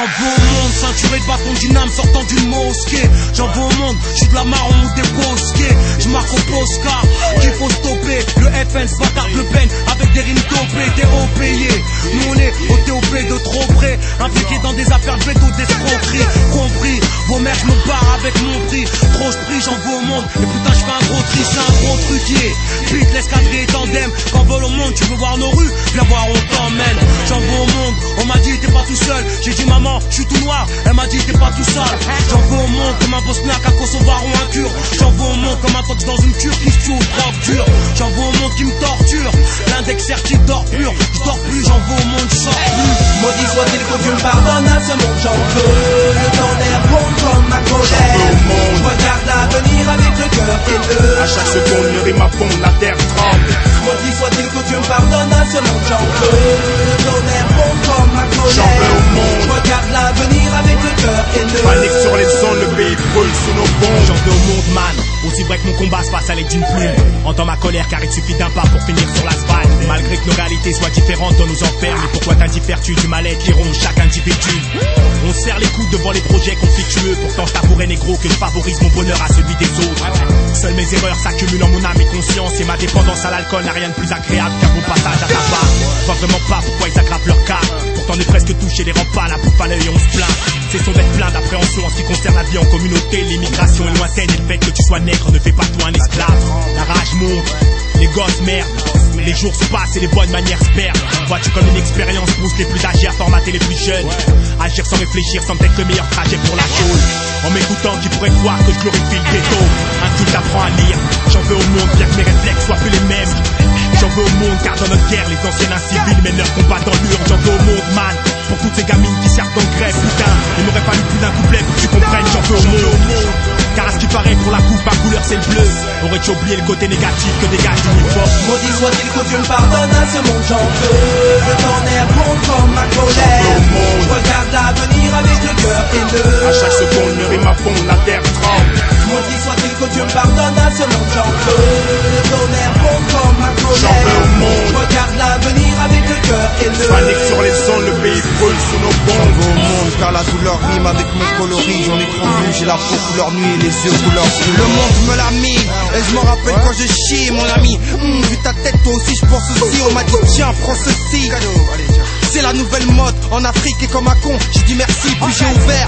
J'en veux au monde, ceinturé de bâton dyname sortant d'une mosquée. J'en veux au monde, j'suis de la marron ou des bosquets. J'marque au Poscar, qu'il faut stopper. Le FN, ce bâtard Le Pen, avec des rimes dopées, des hauts payés. Nous on est au TOP de trop près, impliqués dans des affaires de béton, d'escroquerie. Compris, vos mères je me barre avec mon prix. Trop j'prie, j'en veux au monde. Et putain j'fais un gros tri, c'est un gros truquier. Pite, l'escadrille et tandem, quand vole au monde, tu veux voir nos rues, viens voir on t'emmène. J'en veux au monde, on m'a dit t'es pas tout seul. J'ai dit maman, j'suis tout noir, elle m'a dit t'es pas tout sale. J'en veux au monde comme un bosniaque à Kosovar ou un kurde. J'en veux au monde comme un tox dans une cure qui se tue au drogue dure. J'en veux au monde qui me torture, l'index certique dort pur. J'dors plus, j'en veux au monde, j'sors plus. Maudit soit-il que Dieu me pardonne à ce monde, j'en veux. Le tonnerre gronde comme ma colère. Je regarde l'avenir avec le cœur haineux. À chaque seconde, le rime à fond, la terre tremble. Maudit soit-il que Dieu me pardonne à ce monde, j'en veux. Le tonnerre gronde comme ma colère. J'en veux au monde. Je regarde l'avenir avec le cœur haineux. Panique sur les zones, le pays brûle sous nos bombes. J'en veux au monde, man. Aussi vrai que mon combat se passe à l'aide d'une plume. Entends ma colère car il suffit d'un pas pour finir sur l'asphalte. Malgré que nos réalités soient différentes, on nous enferme. Et pourquoi t'indiffères-tu du mal-être qui ronge chaque individu? On serre les coudes devant les projets conflictueux. Pourtant je t'avouerai négro que je favorise mon bonheur à celui des autres. Seules mes erreurs s'accumulent en mon âme et conscience. Et ma dépendance à l'alcool n'a rien de plus agréable qu'un bon passage à tabac. Je vois vraiment pas pourquoi ils aggravent leur cas. Pourtant on est presque touché les remparts, la bouffe à l'œil et on se plaint. C'est son d'être plein d'appréhension en ce qui concerne la vie en communauté. L'immigration est lointaine et le fait que tu sois nègre ne fait pas de toi un esclave. La rage monte, les gosses merdent. Les jours se passent et les bonnes manières se perdent. Vois-tu comme une expérience pousse les plus âgés à formater les plus jeunes. Agir sans réfléchir semble être le meilleur trajet pour la chose. En m'écoutant, qui pourrait croire que je glorifie le ghetto. Un culte apprend à lire. J'en veux au monde bien que mes réflexes soient plus les mêmes. J'en veux au monde car dans notre guerre les anciens incivils mènent leur combat dans l'urne. J'en veux au monde, man, pour toutes ces gamines qui servent en grève. Putain, il m'aurait fallu plus d'un couplet pour que tu comprennes. J'en veux au monde, car à ce qui paraît pour la coupe ma couleur c'est le bleu. Aurais-tu oublié le côté négatif que dégage l'uniforme? Maudit soit-il que Dieu me pardonne à ce monde, j'en veux. Le tonnerre gronde comme ma colère. Je regarde l'avenir avec le cœur haineux. À chaque seconde, le rime à fond, la terre tremble. Maudit soit-il que Dieu me pardonne à ce monde, j'en veux. Le tonnerre gronde comme ma colère. Je regarde l'avenir avec le cœur haineux. Panique sur les zones, le pays brûle sous nos bombes. J'en veux au monde car la douleur rime avec mon coloris. J'en ai trop vu, j'ai la peau couleur nuit et les yeux couleur bleu. Le monde me l'a mis et je me rappelle quand je chie mon ami. Vu ta tête toi aussi je pense aussi. On m'a dit tiens prends ceci. C'est la nouvelle mode en Afrique et comme un con j'ai dit merci puis j'ai ouvert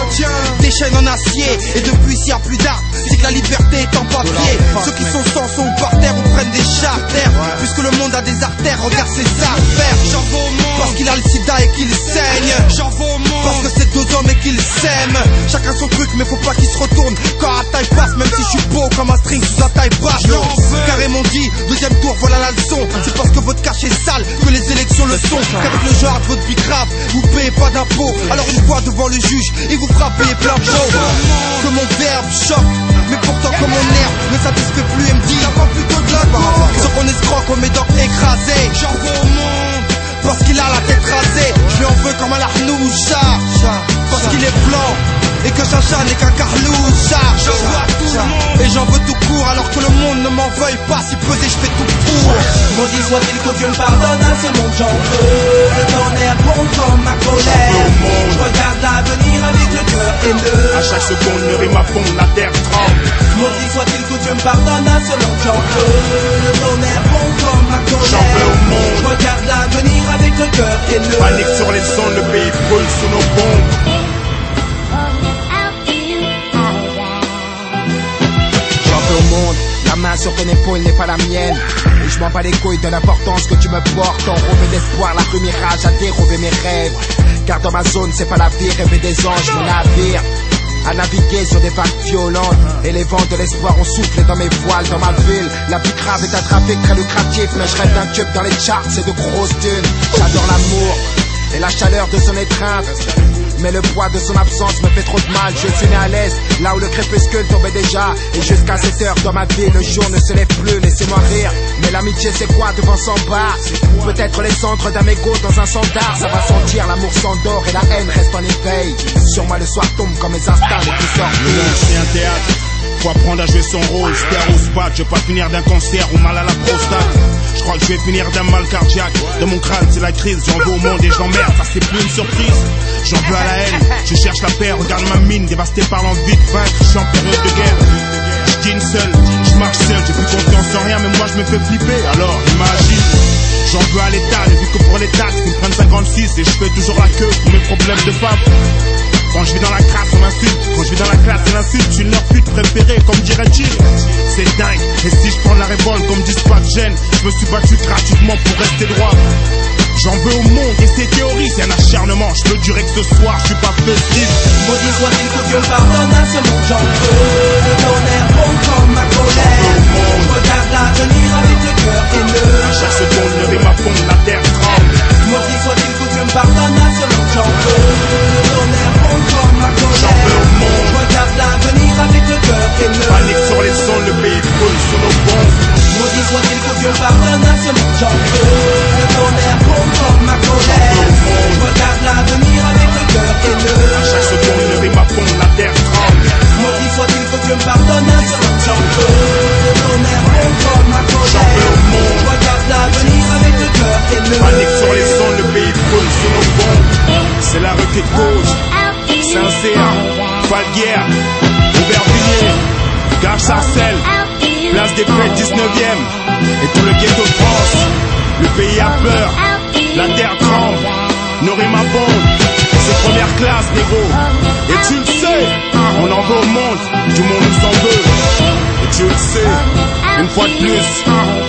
des chaînes en acier. Et depuis s'il n'y a plus d'art c'est que la liberté est en papier. Ceux qui sont sans sont par terre ou prennent des charters. Puisque le monde a des artères, regarde ses affaires. J'en veux au monde parce qu'il a le sida et qu'il saigne. J'en veux au monde parce que c'est deux hommes et qu'ils s'aiment. Chacun son truc mais faut pas qu'il se retourne quand la taille passe. Même si je suis beau comme un string sous un taille basse. Carré m'ont dit deuxième tour voilà la leçon. C'est parce que votre cache est sale que les élections le sont. Qu'avec le genre de votre vie grave vous payez pas d'impôts. Alors une fois devant le juge il vous fera payer plein pot. Que mon verbe choque mais pourtant comme mon nerf ne satisfait plus et me dit y'a pas plutôt de la part. Ce qu'on escroque on met donc écrasé. J'en veux au monde parce qu'il a la tête rasée. Je lui en veux comme un larnoucha parce qu'il est blanc et que Chacha n'est qu'un carloucha. J'en veux à tout le monde et j'en veux tout court. Alors que le monde ne m'en veuille pas, si pesé je fais tout pour. Maudit soit-il que Dieu me pardonne à ce monde, j'en veux. Le tonnerre gronde comme ma colère. Je regarde l'avenir avec le cœur haineux. À chaque seconde, le rime à fond, la terre tremble. Maudit soit-il que Dieu me pardonne à ce monde, j'en veux. Le tonnerre gronde comme ma colère. J'en veux au monde. Je regarde l'avenir avec le cœur haineux. Panique sur les zones, le pays brûle sous nos bombes. Au monde, la main sur ton épaule n'est pas la mienne. Et je m'en bats les couilles de l'importance que tu me portes. Enrobé d'espoir, la rue mirage a dérobé mes rêves. Car dans ma zone c'est pas la vie, rêver des anges, mon navire à naviguer sur des vagues violentes. Et les vents de l'espoir ont soufflé dans mes voiles. Dans ma ville, la vie grave est un trafic très lucratif. Mais je rêve d'un tube dans les charts, c'est de grosses dunes. J'adore l'amour et la chaleur de son étreinte, mais le poids de son absence me fait trop de mal. Je suis né à l'est, là où le crépuscule tombait déjà. Et jusqu'à cette heure dans ma vie, le jour ne se lève plus. Laissez-moi rire, mais l'amitié c'est quoi devant 100 bars? Peut-être les cendres d'un mégot dans un sandar. Ça va sentir, l'amour s'endort et la haine reste en éveil. Sur moi le soir tombe comme mes instincts les plus sortis. Le monde c'est un théâtre, faut apprendre à jouer son rôle. Star ou spot, je veux pas finir d'un cancer ou mal à la prostate. Je crois que je vais finir d'un mal cardiaque. Dans mon crâne c'est la crise, j'en veux au monde et je l'emmerde. Ça c'est plus une surprise, j'en veux à la haine. Je cherche la paix, regarde ma mine, dévastée par l'envie de vaincre. Je suis en période de guerre. Je dîne seul, je marche seul, j'ai plus confiance en rien, mais moi je me fais flipper. Alors imagine, j'en veux à l'État, j'ai vu que pour les taxes ils me prennent 56 et je fais toujours la queue pour mes problèmes de femme. Quand je vis dans la crasse on m'insulte, quand je vis dans la classe on insulte. Je suis leur pute préférée comme dirait-il. C'est dingue, et si je prends la révolte comme disent pas de gêne. Je me suis battu gratuitement pour rester droit. J'en veux au monde et ces théories c'est un acharnement. Je peux durer que ce soir, je suis pas festif. Maudit soit-il que Dieu pardonne à ce monde. J'en veux le tonnerre bon comme ma colère. Je regarde l'avenir avec le cœur haineux. À chaque seconde le rime à fond, la terre tremble. Maudit soit-il que Dieu me pardonne à ce monde. J'en veux le tonnerre bon comme ma J'en veux colère. au monde. Je regarde l'avenir avec le cœur haineux. Panique sur les sons, le pays brûle sous nos bombes. Maudit soit-il que Dieu pardonne à ce monde. J'en veux le tonnerre bon comme ma colère. Je regarde l'avenir avec le cœur haineux. À chaque seconde le rime à fond, la terre tremble. Maudit soit-il que Dieu me pardonne à ce monde. J'en veux le tonnerre bon comme ma J'en veux colère. au monde. Je regarde l'avenir avec le cœur haineux. Panique sur les sons, le pays brûle sous nos bombes. C'est la rue qui cause, Saint-Céa, Falguière, Aubervilliers, Gare Sarcelles, Place des Fêtes 19e, et tout le ghetto de France. Le pays a peur, la terre tremble, nos rimes abondent. C'est première classe, négro. Et tu le sais, on en veut au monde, du monde nous en veut. Et tu le sais, une fois de plus,